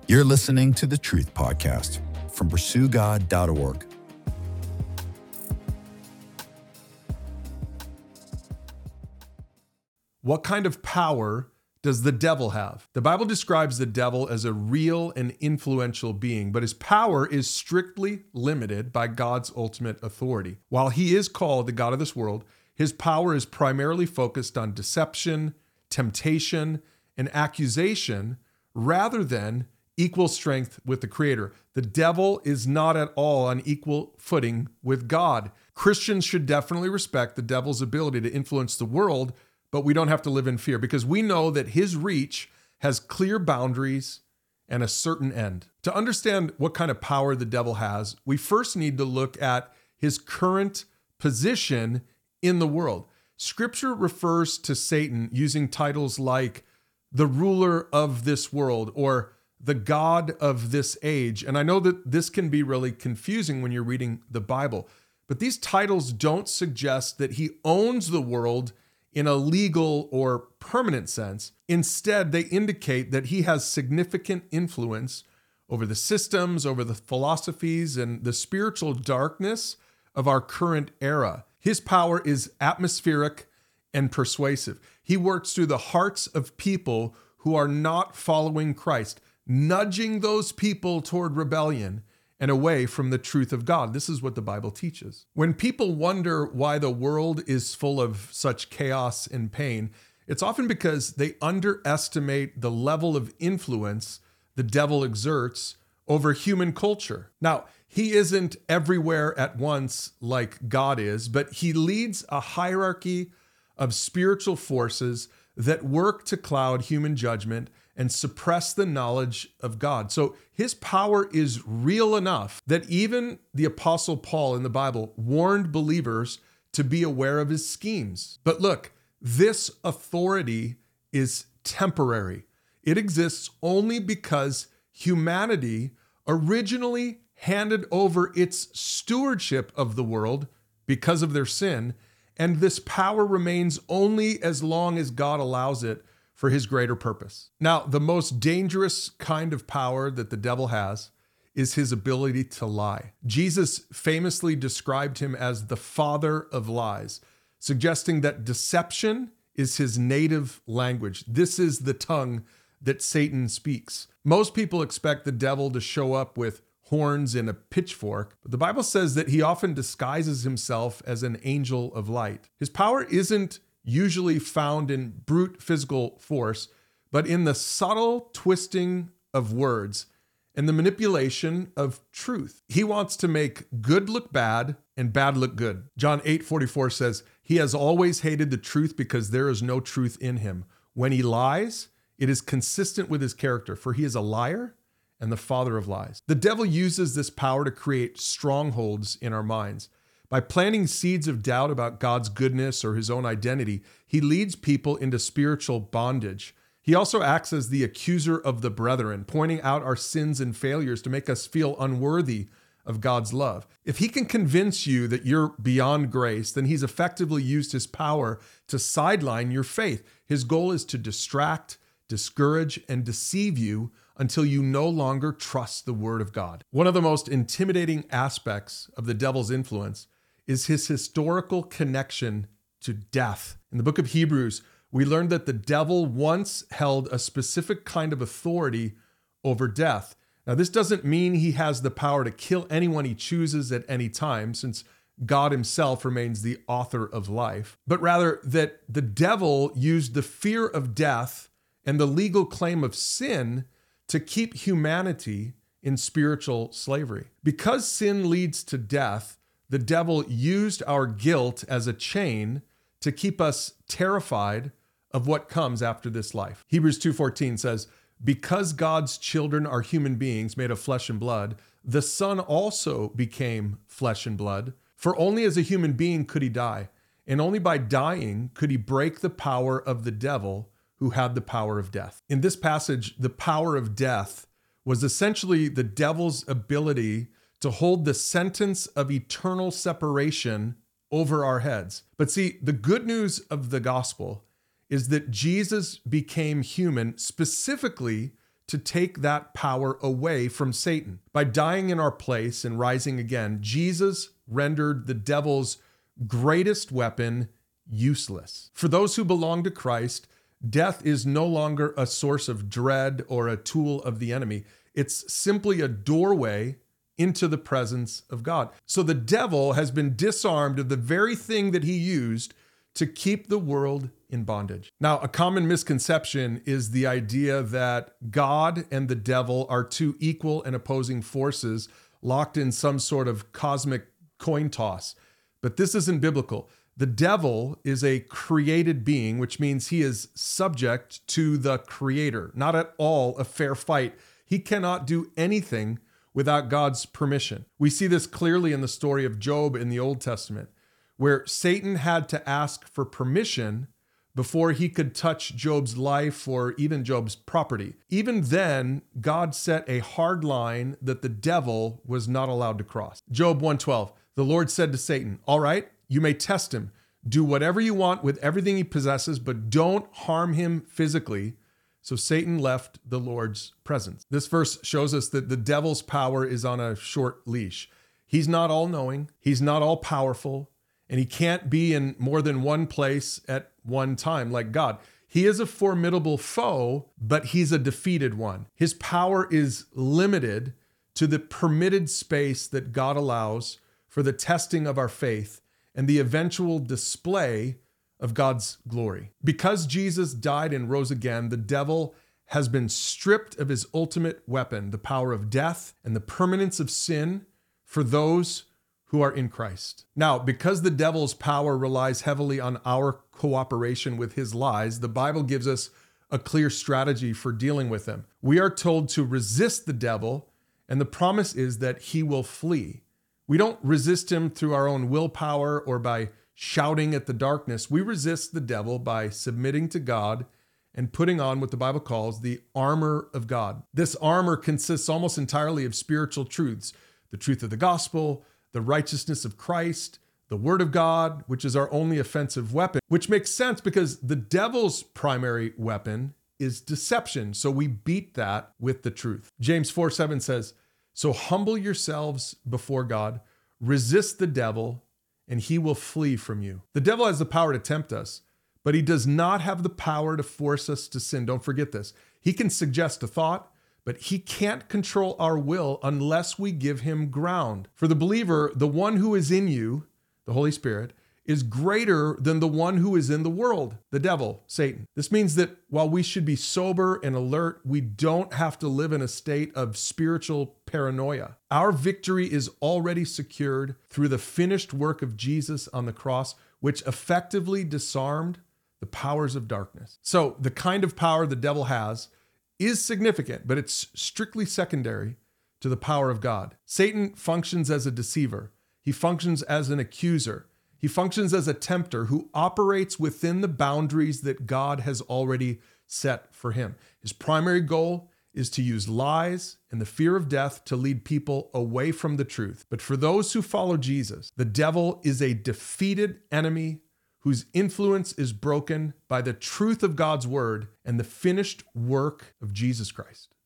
You're listening to the Truth Podcast from pursuegod.org. What kind of power does the devil have? The Bible describes the devil as a real and influential being, but his power is strictly limited by God's ultimate authority. While he is called the God of this world, his power is primarily focused on deception, temptation, and accusation rather than equal strength with the Creator. The devil is not at all on equal footing with God. Christians should definitely respect the devil's ability to influence the world, but we don't have to live in fear because we know that his reach has clear boundaries and a certain end. To understand what kind of power the devil has, we first need to look at his current position in the world. Scripture refers to Satan using titles like the ruler of this world or the God of this age. And I know that this can be really confusing when you're reading the Bible, but these titles don't suggest that he owns the world in a legal or permanent sense. Instead, they indicate that he has significant influence over the systems, over the philosophies, and the spiritual darkness of our current era. His power is atmospheric and persuasive. He works through the hearts of people who are not following Christ, nudging those people toward rebellion and away from the truth of God. This is what the Bible teaches. When people wonder why the world is full of such chaos and pain, it's often because they underestimate the level of influence the devil exerts over human culture. Now, he isn't everywhere at once like God is, but he leads a hierarchy of spiritual forces that work to cloud human judgment and suppress the knowledge of God. So his power is real enough that even the Apostle Paul in the Bible warned believers to be aware of his schemes. But look, this authority is temporary. It exists only because humanity originally handed over its stewardship of the world because of their sin, and this power remains only as long as God allows it for his greater purpose. Now, the most dangerous kind of power that the devil has is his ability to lie. Jesus famously described him as the father of lies, suggesting that deception is his native language. This is the tongue that Satan speaks. Most people expect the devil to show up with horns and a pitchfork, but the Bible says that he often disguises himself as an angel of light. His power isn't usually found in brute physical force, but in the subtle twisting of words and the manipulation of truth. He wants to make good look bad and bad look good. John 8:44 says, "He has always hated the truth because there is no truth in him. When he lies, it is consistent with his character, for he is a liar and the father of lies." The devil uses this power to create strongholds in our minds. By planting seeds of doubt about God's goodness or his own identity, he leads people into spiritual bondage. He also acts as the accuser of the brethren, pointing out our sins and failures to make us feel unworthy of God's love. If he can convince you that you're beyond grace, then he's effectively used his power to sideline your faith. His goal is to distract, discourage, and deceive you until you no longer trust the word of God. One of the most intimidating aspects of the devil's influence is his historical connection to death. In the book of Hebrews, we learned that the devil once held a specific kind of authority over death. Now, this doesn't mean he has the power to kill anyone he chooses at any time, since God himself remains the author of life, but rather that the devil used the fear of death and the legal claim of sin to keep humanity in spiritual slavery. Because sin leads to death, the devil used our guilt as a chain to keep us terrified of what comes after this life. Hebrews 2:14 says, "Because God's children are human beings made of flesh and blood, the Son also became flesh and blood. For only as a human being could he die, and only by dying could he break the power of the devil who had the power of death." In this passage, the power of death was essentially the devil's ability to hold the sentence of eternal separation over our heads. But see, the good news of the gospel is that Jesus became human specifically to take that power away from Satan. By dying in our place and rising again, Jesus rendered the devil's greatest weapon useless. For those who belong to Christ, death is no longer a source of dread or a tool of the enemy. It's simply a doorway into the presence of God. So the devil has been disarmed of the very thing that he used to keep the world in bondage. Now, a common misconception is the idea that God and the devil are two equal and opposing forces locked in some sort of cosmic coin toss. But this isn't biblical. The devil is a created being, which means he is subject to the creator, not at all a fair fight. He cannot do anything without God's permission. We see this clearly in the story of Job in the Old Testament, where Satan had to ask for permission before he could touch Job's life or even Job's property. Even then, God set a hard line that the devil was not allowed to cross. Job 1:12, the Lord said to Satan, "All right, you may test him. Do whatever you want with everything he possesses, but don't harm him physically." So Satan left the Lord's presence. This verse shows us that the devil's power is on a short leash. He's not all-knowing, he's not all-powerful, and he can't be in more than one place at one time like God. He is a formidable foe, but he's a defeated one. His power is limited to the permitted space that God allows for the testing of our faith and the eventual display of God's glory. Because Jesus died and rose again, the devil has been stripped of his ultimate weapon, the power of death and the permanence of sin for those who are in Christ. Now, because the devil's power relies heavily on our cooperation with his lies, the Bible gives us a clear strategy for dealing with him. We are told to resist the devil, and the promise is that he will flee. We don't resist him through our own willpower or by shouting at the darkness. We resist the devil by submitting to God and putting on what the Bible calls the armor of God. This armor consists almost entirely of spiritual truths: the truth of the gospel, the righteousness of Christ, the word of God, which is our only offensive weapon, which makes sense because the devil's primary weapon is deception. So we beat that with the truth. James 4:7 says, "So humble yourselves before God, resist the devil, and he will flee from you." The devil has the power to tempt us, but he does not have the power to force us to sin. Don't forget this. He can suggest a thought, but he can't control our will unless we give him ground. For the believer, the one who is in you, the Holy Spirit, is greater than the one who is in the world, the devil, Satan. This means that while we should be sober and alert, we don't have to live in a state of spiritual paranoia. Our victory is already secured through the finished work of Jesus on the cross, which effectively disarmed the powers of darkness. So the kind of power the devil has is significant, but it's strictly secondary to the power of God. Satan functions as a deceiver. He functions as an accuser. He functions as a tempter who operates within the boundaries that God has already set for him. His primary goal is to use lies and the fear of death to lead people away from the truth. But for those who follow Jesus, the devil is a defeated enemy whose influence is broken by the truth of God's word and the finished work of Jesus Christ.